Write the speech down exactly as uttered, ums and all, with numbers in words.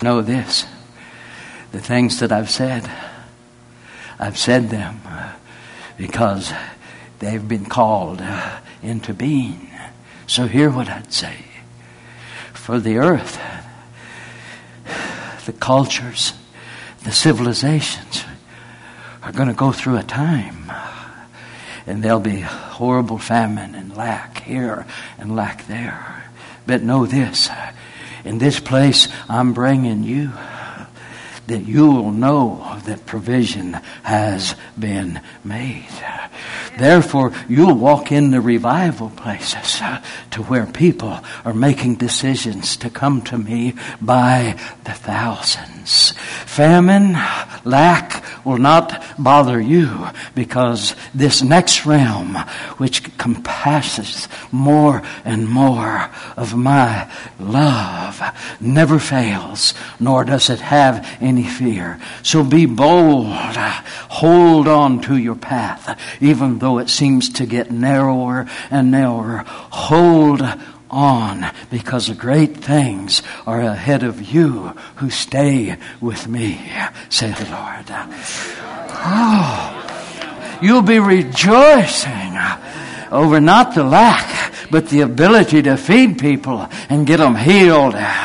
Know this, the things that I've said, I've said them because they've been called into being. So hear what I'd say. For the earth, the cultures, the civilizations are going to go through a time, and there'll be horrible famine and lack here and lack there. But know this, in this place I'm bringing you, that you will know that provision has been made. Therefore, you'll walk in the revival places uh, to where people are making decisions to come to me by the thousands. Famine, lack will not bother you, because this next realm, which compasses more and more of my love, never fails, nor does it have any fear. So be bold. Hold on to your path, even though it seems to get narrower and narrower. Hold on, because the great things are ahead of you who stay with me, saith the Lord. Oh, you'll be rejoicing over not the lack, but the ability to feed people and get them healed